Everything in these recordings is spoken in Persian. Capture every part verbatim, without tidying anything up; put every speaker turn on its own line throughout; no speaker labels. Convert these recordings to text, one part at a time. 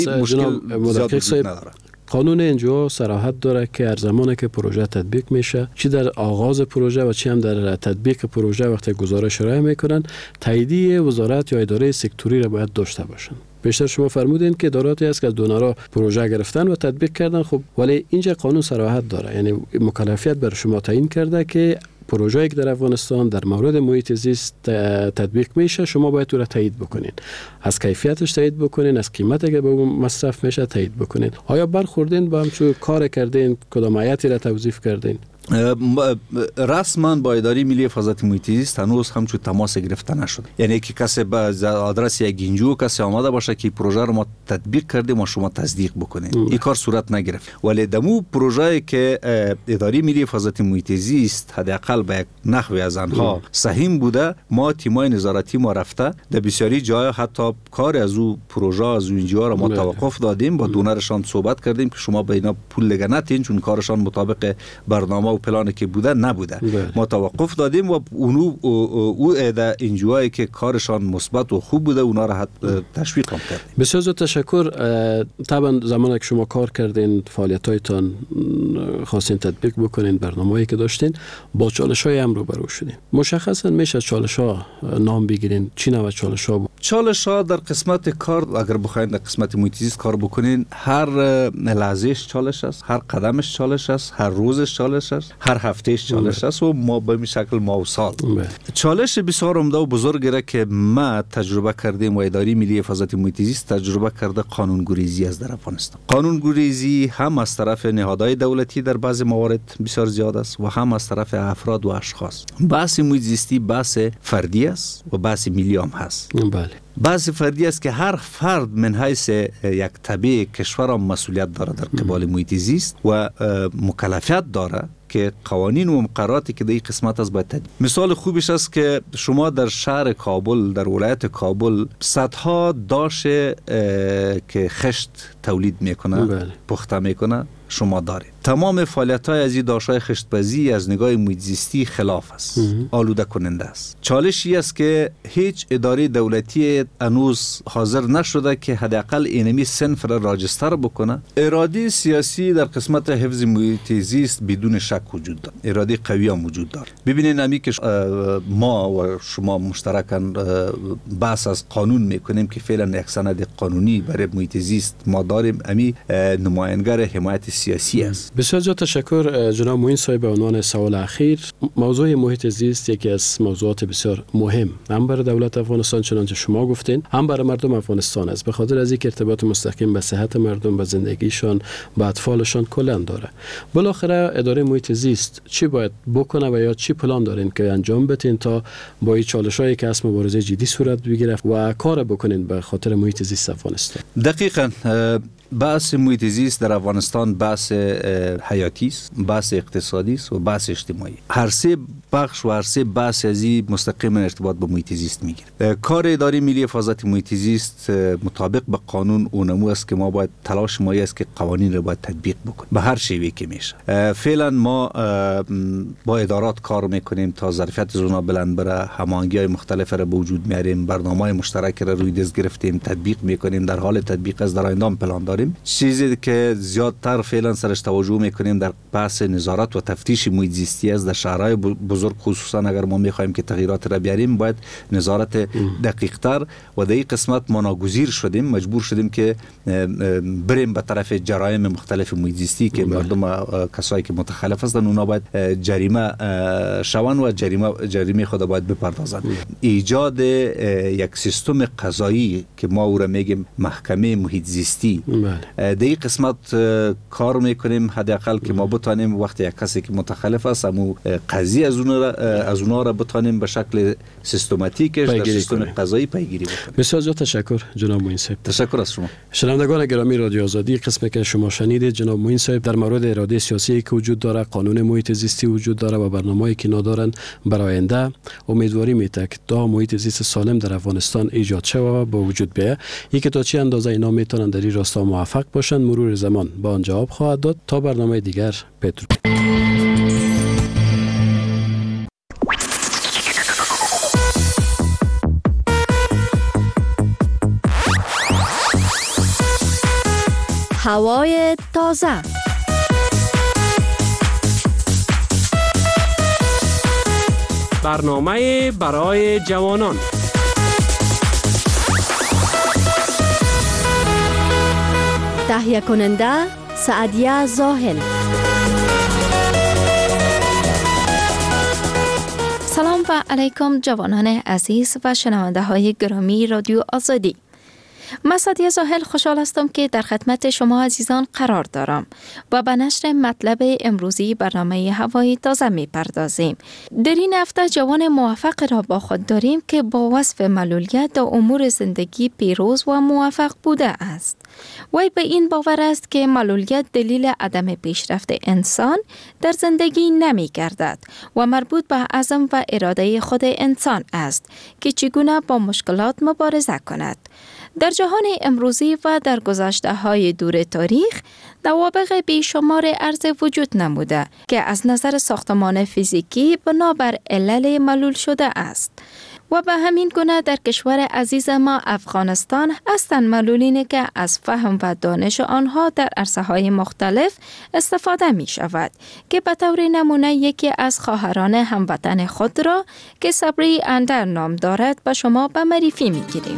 مشکل زیاد وجود نداره.
قانون اینجا صراحت داره که هر زمانی که پروژه تطبیق میشه، چی در آغاز پروژه و چی هم در تطبیق پروژه وقتی گزارش ارائه میکنن، تاییدیه وزارت یا اداره سکتوری را باید داشته باشن. بیشتر شما فرمودین که اداراتی است که از دونرها پروژه گرفتن و تطبیق کردن. خب ولی اینجا قانون صراحت داره، یعنی مکلفیت بر شما تعیین کرده که پروژه‌ای که در افغانستان در مورد محیط زیست تطبیق میشه، شما باید او را تایید بکنین، از کیفیتش تایید بکنین، از قیمتی که به اون مصرف میشه تایید بکنین. آیا برخوردین با همچون کار کردین؟ کدام آیاتی را توظیف کردین؟
رسما با اداره ملی حفاظت محیط زیست هنوز همچون تماس گرفته نشده. یعنی که کسی به آدرس یک گنجو کسی آماده باشه که پروژه رو ما تطبیق کردیم و شما تصدیق بکنید، این کار صورت نگرفت. ولی دمو پروژه‌ای که اداره ملی حفاظت محیط زیست حداقل به یک نحوی از آنها سهیم بوده، ما تیمای نظارتی ما رفته در بسیاری جای حتی کار از او پروژه از اونجا رو ما توقف دادیم، با دونرشان صحبت کردیم که شما به اینا پول دیگه ندین چون کارشان مطابق برنامه و پلانی که بوده نبوده. بله. ما توقف دادیم و اونو او ایده انجوایی که کارشان مثبت و خوب بوده اونا را تشویق هم کردیم.
بسیار زیاد تشکر. طبعا زمانی که شما کار کردین، فعالیتایتان خواستین تطبیق بکنین، برنامه‌ای که داشتین، با چالش‌های هم روبرو شدین. مشخصا میشه چالش‌ها نام بگیرین، چی نوع چالش‌ها بود؟
چالش‌ها در قسمت کار اگر بخواید در قسمت محیط زیست کار بکنین، هر لحظهش چالش است، هر قدمش چالش است، هر روزش چالش است، هر هفتهش چالش است و ما به این شکل ما و سال. چالش بسیار عمده و بزرگی را که ما تجربه کردیم و اداره ملی حفاظت محیط زیست تجربه کرده، قانونگریزی است در افغانستان. قانونگریزی هم از طرف نهادهای دولتی در بعض موارد بسیار زیاد است و هم از طرف افراد و اشخاص. بحث محیط زیستی بحث فردی است و بحث ملی هم هست.
بله.
بحث فردی است که هر فرد من حیث یک تبع کشور هم مسئولیت داره در قبال محیط زیست و مکلفیت داره که قوانین و مقرراتی که در این قسمت از باید تدبیر. مثال خوبش است که شما در شهر کابل، در ولایت کابل، صدها داش که خشت تولید میکنه، بله. پخته میکنه شما داره. تمام فعالیت‌های از این داشت‌های خشت‌پزی از نگاه محیط زیستی خلاف است، آلوده کننده است. چالشی است که هیچ اداره دولتی هنوز حاضر نشده که حداقل اینمی صنف را راجستر بکنه. اراده سیاسی در قسمت حفظ محیط زیست بدون شک وجود دارد، اراده قوی هم وجود دارد. ببینید امی که ما و شما مشترکاً بحث از قانون میکنیم که فعلا یک سند قانونی برای محیط زیست ما داریم، امی نماینگر حمایت سیاسی است.
بسیار زیاد تشکر جناب معین صاحب. به عنوان سوال اخیر، موضوع محیط زیست یکی از موضوعات بسیار مهم هم برای دولت افغانستان چنانچه شما گفتین، هم برای مردم افغانستان است، به خاطر از اینکه ارتباط مستقیم به صحت مردم، به زندگیشان، به اطفالشان کلا داره. بالاخره اداره محیط زیست چی باید بکنه و یا چی پلان دارین که انجام بدین تا با این چالش‌هایی که اسم مبارزه جدی صورت بگیره و کار بکنین به خاطر محیط زیست افغانستان؟
دقیقاً بحث محیط زیست در افغانستان بحث حیاتی است، بحث اقتصادی است و بحث اجتماعی. هر سه بخش و هر سه بحث از این مستقیما ارتباط با محیط زیست میگیره. کار اداره ملی حفاظت محیط زیست مطابق به قانون اونمو است که ما باید تلاش ما است که قوانین رو باید تطبیق بکنیم به هر شیوهی که میشه. فعلا ما با ادارات کار میکنیم تا ظرفیت زونا بلند بره، هماهنگی‌های مختلف را به وجود میاریم، برنامه‌های مشترک را روی دست گرفتیم، تطبیق میکنیم، در حال تطبیق از در آینده پلان داریم. چیزی که زیادتر فعلا سرش توجه میکنیم در بحث نظارت و تفتیش محیط زیستی است. در شهرهای بزرگ خصوصا اگر ما میخوایم که تغییرات را بیاریم باید نظارت دقیق تر و در این قسمت ما ناگزیر شدیم، مجبور شدیم که بریم به طرف جرایم مختلف محیط زیستی که مردم کسایی که متخلف هستند اونا باید جریمه شون و جریمه جریمه خود باید بپردازند. ایجاد یک سیستم قضایی که ما او را میگیم محکمه محیط زیستی، در این قسمت کار میکنیم حداقل که ما بتانیم وقتی یک کسی که متخلف است همون قضیه از اون را از اونها را بتانیم به شکل سیستماتیکش در سیستم قضایی پیگیری بکنیم.
بسیار زیاد تشکر جناب معین صاحب.
تشکر از شما.
شنوندگان گرامی رادیو آزادی، قسمی که شما شنیدید جناب معین صاحب در مورد اراده سیاسی که وجود داره، قانون محیط زیستی وجود داره و برنامه‌ای که ندارن برای آینده، امیدواری میته که تا محیط زیست سالم در افغانستان ایجاد شود و به وجود بیاید. یک تا چه اندازه اینا میتونن در این راستا موفق باشند، مرور زمان با آن جواب خواهد داد. تا برنامه دیگر بدرود.
هوای تازه.
برنامه برای جوانان.
تهیه کننده سعدیه زاهل.
سلام و علیکم جوانان عزیز و شنونده های گرامی رادیو آزادی. من سعدیه زاهل خوشحال هستم که در خدمت شما عزیزان قرار دارم و به نشر مطلب امروزی برنامه هوای تازه می پردازیم. در این هفته جوان موفق را با خود داریم که با وصف معلولیت در امور زندگی پیروز و موفق بوده است. وی به این باور است که معلولیت دلیل عدم پیشرفت انسان در زندگی نمی گردد و مربوط به عزم و اراده خود انسان است که چگونه با مشکلات مبارزه کند. در جهان امروزی و در گذشته های دور تاریخ نوابغ بیشمار عرض وجود نموده که از نظر ساختمان فیزیکی بنابر علل معلول شده است و به همین گونه در کشور عزیز ما افغانستان هستند معلولینی که از فهم و دانش آنها در عرصه های مختلف استفاده می شود که به طور نمونه یکی از خواهران هموطن خود را که صبری اندر نام دارد به شما به معرفی می گیریم.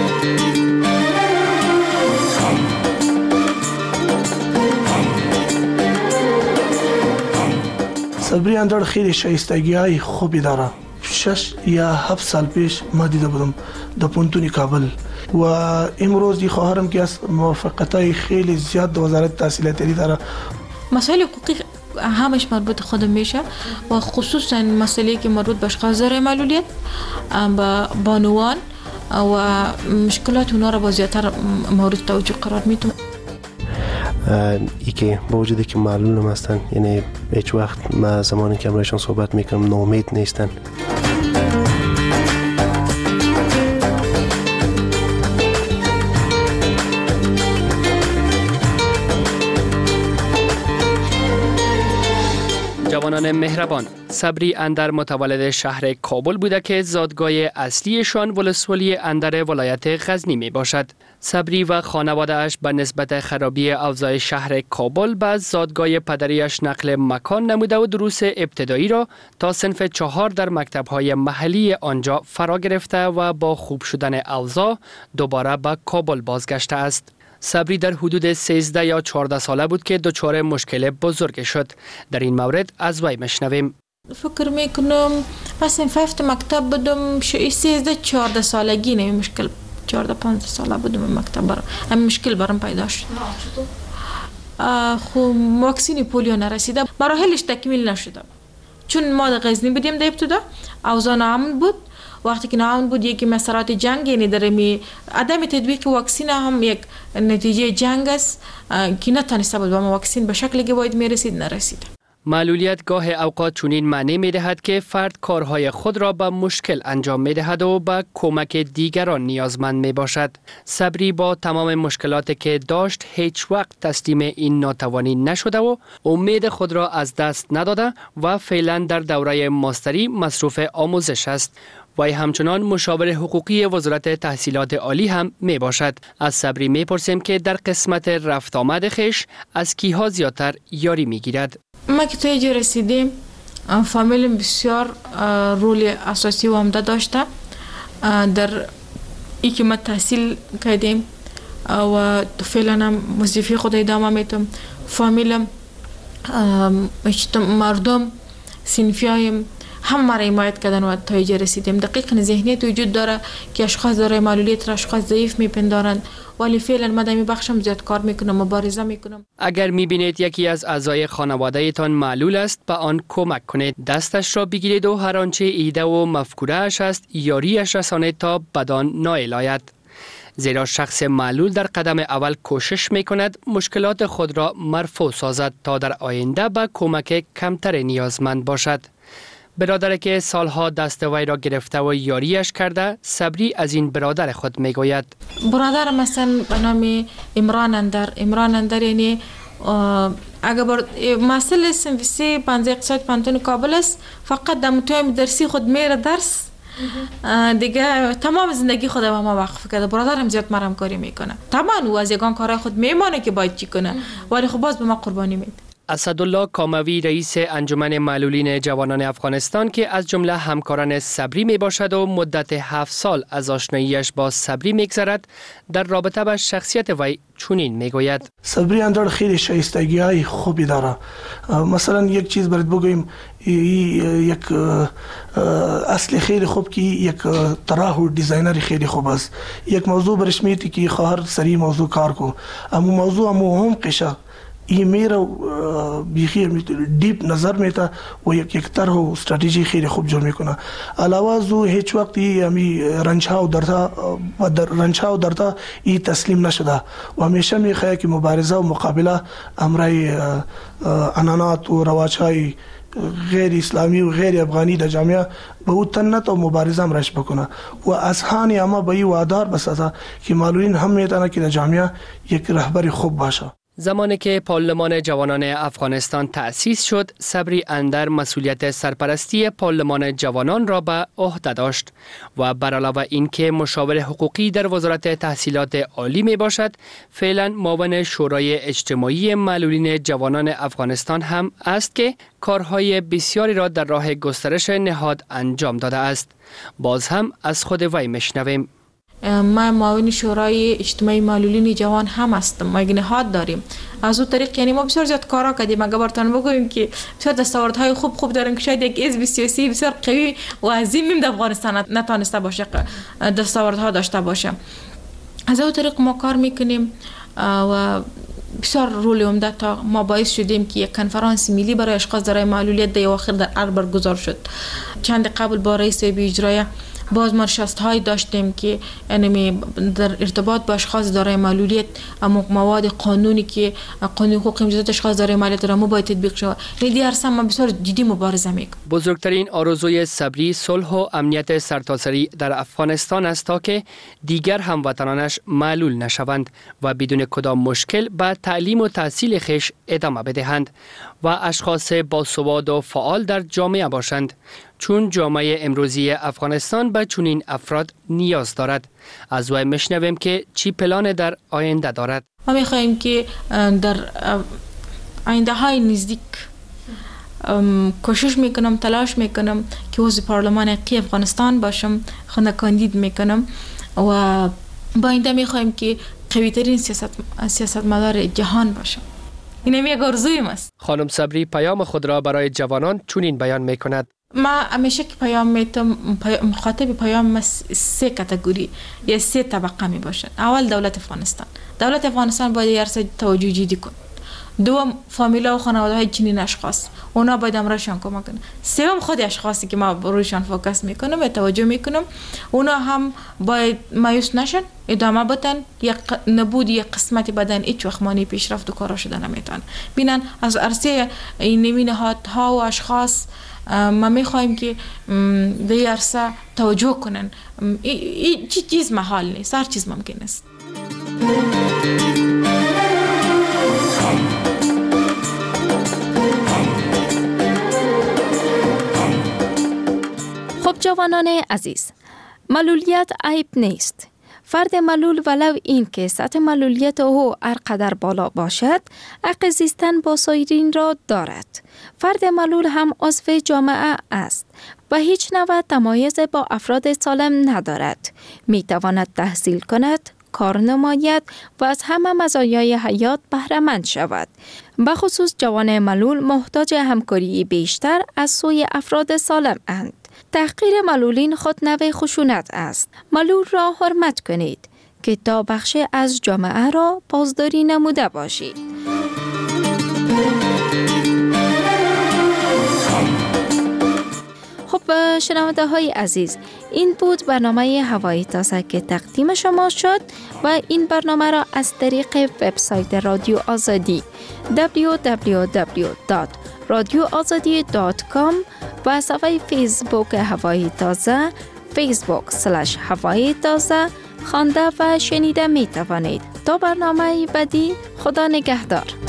صبری اندر خیلی شایستگی های خوبی داره. شش یا هفت سال پیش ما دیده بودم در پونتون کابل و امروز دی خواهرم که از موفقیت‌های خیلی زیاد در وزارت تحصیلات عالی داره.
مسائل حقوقی همش مربوط خودم میشه و خصوصا مسئله که مربوط به اشخاص ذوی معلولیت با بانوان و مشکلات اونا را با زیادتر مورد توجه قرار میدم.
ای که با وجودی که معلولم هستن، یعنی هیچ وقت ما زمانی که امرایشان صحبت میکنم ناامید نیستن.
جوانان مهربان، صبری اندر متولد شهر کابل بوده که زادگاه اصلیشان ولسوالی اندر ولایت غزنی می باشد. صبری و خانواده اش به نسبت خرابی اوضاع شهر کابل به زادگاه پدریش نقل مکان نموده و دروس ابتدایی را تا صنف چهار در مکتب‌های محلی آنجا فرا گرفته و با خوب شدن اوضاع دوباره به کابل بازگشته است. صبری در حدود سیزده یا چهارده ساله بود که دچار مشکل بزرگ شد. در این مورد از وی مشنویم.
فکر میکنم پس این ففت مکتب بودم سیزده چهارده سالگی نه مشکل چهارده پانزده ساله بودم مکتب برام هم مشکل برام پیدا شد. خب واکسین پولیو نرسیده، مراحلش تکمیل نشده چون ما در غزنی بودیم در ابتدا اوضاع ناامن بود. وقتی که ناامن بود یکی مسارات جنگ، یعنی در می عدم تطبیق واکسین هم یک نتیجه جنگ است که نتونسته بود و ما واکسین به شکلی که باید میرسید نرسید.
معلولیت گاه اوقات چنین معنی می دهد که فرد کارهای خود را به مشکل انجام می دهد و به کمک دیگران نیازمند می باشد. صبری با تمام مشکلاتی که داشت هیچ وقت تسلیم این ناتوانی نشده و امید خود را از دست نداده و فعلا در دوره ماستری مصروف آموزش است. وی همچنان مشاور حقوقی وزارت تحصیلات عالی هم می باشد. از صبری می پرسیم که در قسمت رفت آمد خیش از کیها زیادتر یاری می گیرد.
ما که تا اینجا رسیدیم فامیلم بسیار رول اساسی و عمده داشته در ای که ما تحصیل کردیم و فعلا هم وظیفه خود ادامه میدم. فامیلم، مردم، صنفیایم هم ما را حمایت کردن و تا اینجا رسیدیم. دقیقاً ذهنیت وجود داره که اشخاص دارای معلولیت را اشخاص ضعیف میپندارند، ولی فعلا من در این بخشم زیاد کار میکنم، مبارزه میکنم.
اگر میبینید یکی از اعضای خانواده تان معلول است به آن کمک کنید. دستش را بگیرید و هر آنچه ایده و مفکوره اش است یاریش رسانید تا بدان نائل آید. زیرا شخص معلول در قدم اول کوشش میکند مشکلات خود را مرفوع سازد تا در آینده به کمک کمتر نیازمند باشد. برادر که سالها دست وی را گرفته و یاریش کرده، صبری از این برادر خود میگوید.
برادر مثلا به نام عمران اندر عمران اندر یعنی اگر بر مسئله سنویسی پنځه اقتصاد پانتون کابل است، فقط در متویم درسی خود میره درس دیگه تمام زندگی خود به ما وقف کرده. برادرم زیاد مرا کاری میکنه. طبعا او از یگان کارهای خود میمانه که باید چی کنه، ولی خب باز به ما قربانی میده.
اسدالله کاموی رئیس انجمن معلولین جوانان افغانستان که از جمله همکاران صبری می باشد و مدت هفت سال از آشناییش با صبری میگذرد، در رابطه با شخصیت وی چنین میگوید:
صبری اندر خیلی شایستگی های خوبی داره. مثلا یک چیز برات بگویم، یک اصل خیلی خوب که یک طراح و دیزاینر خیلی خوب است. یک موضوع برش میتی که خواهر سری موضوع کار کو، اما موضوع امو هم قشه این میره بیخی دیپ نظر میته و یک یک طرح و استراتژی خیلی خوب جور میکنه. علاوه زو هیچ وقتی امی رنجها و درتا و در رنجها و درتا ای تسلیم نشده و همیشه میخواد که مبارزه و مقابله امرای عنانات و رواجهای غیر اسلامی و غیر افغانی در جامعه به او تنت و مبارزه امرش بکنه و از هانی اما به این وادار بسازه که معلولین هم میتونه که در جامعه یک رهبر خوب باشه.
زمانی که پارلمان جوانان افغانستان تأسیس شد، صبری اندر مسئولیت سرپرستی پارلمان جوانان را به عهده داشت و بر علاوه این که مشاور حقوقی در وزارت تحصیلات عالی می باشد، فعلا معاون شورای اجتماعی معلولین جوانان افغانستان هم است که کارهای بسیاری را در راه گسترش نهاد انجام داده است. باز هم از خود وی میشنویم.
ما معاون شورای اجتماعی معلولین جوان هم هستم. ما یک نهاد داریم. از اون طریق یعنی ما بسیار زیاد کارا کردیم. اگه براتون بگویم که بسیار دستاوردهای خوب خوب داریم که شاید یک حزب سیاسی بسیار قوی و عظیم در افغانستان نتونسته باشه دستاوردها داشته باشه. از اون طریق ما کار میکنیم و بسیار رول عمده تا ما باعث شدیم که یک کنفرانس ملی برای اشخاص دارای معلولیت در اواخر در ارگ برگزار شد. چند قبل با رئیس اجرایی باز ما نشست‌های داشتیم که یعنی در ارتباط با اشخاص دارای معلولیت مواد قانونی که قانون حقوق امتیازات اشخاص دارای معلولیت را باید تطبیق شود. یعنی در سم ما بسیار جدی مبارزه میکنیم.
بزرگترین آرزوی صبری صلح و امنیت سرتاسری در افغانستان است تا که دیگر هموطنانش معلول نشوند و بدون کدام مشکل به تعلیم و تحصیل خویش ادامه بدهند و اشخاص باسواد و فعال در جامعه باشند، چون جامعه امروزی افغانستان به چنین افراد نیاز دارد. از وی میشنویم که چی پلان در آینده دارد.
ما میخواهیم که در آینده های نزدیک کوشش میکنم، تلاش میکنم که عضو پارلمان حقیقی افغانستان باشم، خود کاندید میکنم و با آینده میخواهیم که قوی ترین سیاست سیاستمدار جهان باشم. این هم یک آرزویم است.
خانم صبری پیام خود را برای جوانان چنین بیان میکند:
ما همیشه که پیام میتم مخاطب پیام سه کاتگوری یا سه طبقه می باشد. اول دولت افغانستان. دولت افغانستان باید یارسه توجه جدی کن. دوم فامیلا و خانواده های چنین اشخاص، اونا باید امرشان کمک کنن. سوم خود اشخاصی که ما رویشان فوکس میکنم و توجه میکنم، اونا هم باید مایوس نشن، ادامه بدن. یک نبود یک قسمتی بدن هیچ وقت مانع پیشرفت و کارا شدن نمیتونه. ببینن از عرصه این نمینه‌ها ها و اشخاص ما میخوایم که در این عرصه توجه کنن. چی چیز محال نیست، هر چیز ممکن است.
خب جوانان عزیز، معلولیت عیب نیست. فرد معلول ولو این که سطح معلولیت او هر قدر بالا باشد، حق زیستن با سایرین را دارد. فرد معلول هم عضو جامعه است و هیچ نوع تمایز با افراد سالم ندارد. می تواند تحصیل کند، کار نماید و از همه مزایای حیات بهره مند شود. به خصوص جوان معلول محتاج همکاری بیشتر از سوی افراد سالم اند. تحقیر معلولین خود نوع خشونت است. معلول را حرمت کنید که تا بخشی از جامعه را پاسداری نموده باشید. خب شنونده های عزیز، این بود برنامه هوای تازه که تقدیم شما شد و این برنامه را از طریق وبسایت رادیو آزادی دبلیو دبلیو دبلیو دات رادیو آزادی دات کام و صفحه فیسبوک هوای تازه فیسبوک سلش هوای تازه خوانده و شنیده می توانید. تا برنامه بعدی، خدا نگهدار.